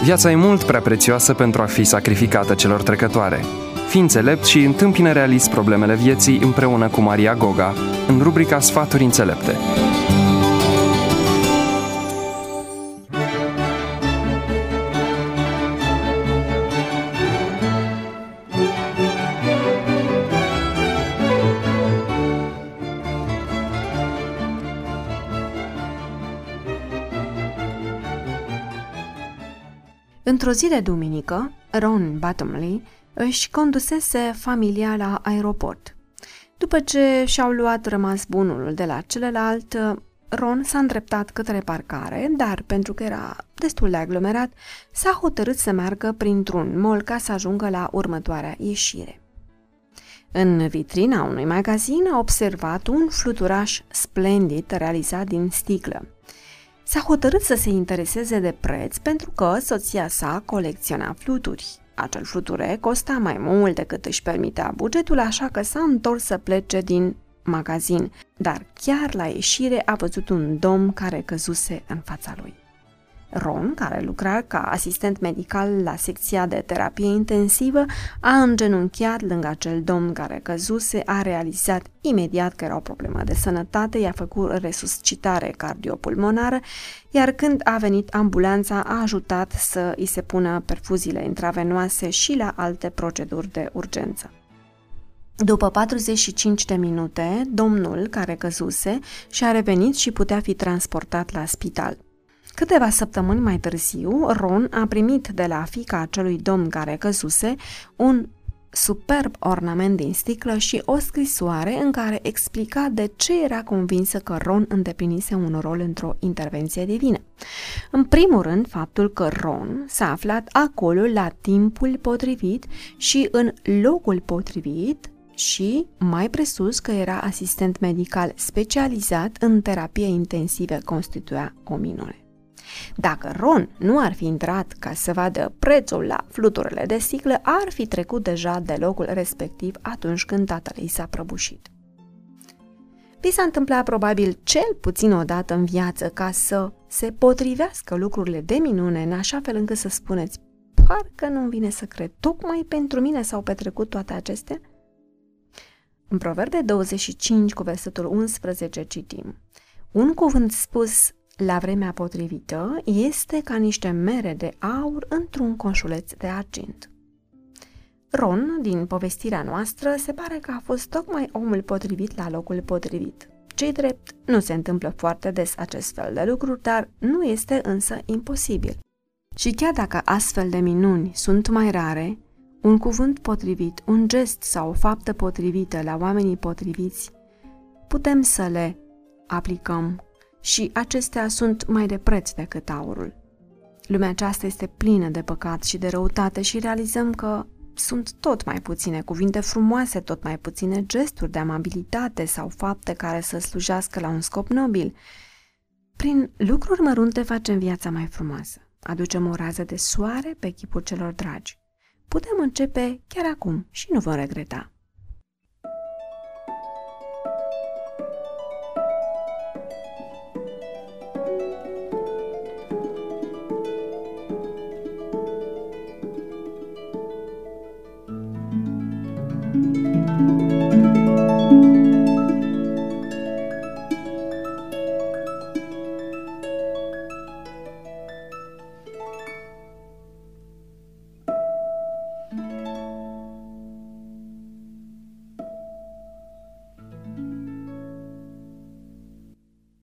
Viața e mult prea prețioasă pentru a fi sacrificată celor trecătoare. Fii înțelept și întâmpină realist problemele vieții împreună cu Maria Goga, în rubrica Sfaturi înțelepte. Într-o zi de duminică, Ron Bottomley își condusese familia la aeroport. După ce și-au luat rămas bunul de la celălalt, Ron s-a îndreptat către parcare, dar pentru că era destul de aglomerat, s-a hotărât să meargă printr-un mall ca să ajungă la următoarea ieșire. În vitrina unui magazin a observat un fluturaș splendid realizat din sticlă. S-a hotărât să se intereseze de preț pentru că soția sa colecționa fluturi. Acel fluture costa mai mult decât își permitea bugetul, așa că s-a întors să plece din magazin, dar chiar la ieșire a văzut un domn care căzuse în fața lui. Ron, care lucra ca asistent medical la secția de terapie intensivă, a îngenunchiat lângă acel domn care căzuse, a realizat imediat că era o problemă de sănătate, i-a făcut resuscitare cardiopulmonară, iar când a venit ambulanța a ajutat să îi se pună perfuziile intravenoase și la alte proceduri de urgență. După 45 de minute, domnul care căzuse și-a revenit și putea fi transportat la spital. Câteva săptămâni mai târziu, Ron a primit de la fiica acelui domn care căzuse un superb ornament din sticlă și o scrisoare în care explica de ce era convinsă că Ron îndeplinise un rol într-o intervenție divină. În primul rând, faptul că Ron s-a aflat acolo la timpul potrivit și în locul potrivit și, mai presus, că era asistent medical specializat în terapie intensivă constituia o minune. Dacă Ron nu ar fi intrat ca să vadă prețul la fluturile de sticlă, ar fi trecut deja de locul respectiv atunci când tatăl ei s-a prăbușit. Vi s-a întâmplat probabil cel puțin o dată în viață ca să se potrivească lucrurile de minune în așa fel încât să spuneți: parcă nu-mi vine să cred, tocmai pentru mine s-au petrecut toate acestea? În Proverbe 25 cu versetul 11 citim: un cuvânt spus la vremea potrivită este ca niște mere de aur într-un conșuleț de argint. Ron, din povestirea noastră, se pare că a fost tocmai omul potrivit la locul potrivit. Ce-i drept, nu se întâmplă foarte des acest fel de lucruri, dar nu este însă imposibil. Și chiar dacă astfel de minuni sunt mai rare, un cuvânt potrivit, un gest sau o faptă potrivită la oamenii potriviți, putem să le aplicăm și acestea sunt mai de preț decât aurul. Lumea aceasta este plină de păcat și de răutate și realizăm că sunt tot mai puține cuvinte frumoase, tot mai puține gesturi de amabilitate sau fapte care să slujească la un scop nobil. Prin lucruri mărunte facem viața mai frumoasă, aducem o rază de soare pe chipul celor dragi. Putem începe chiar acum și nu vom regreta.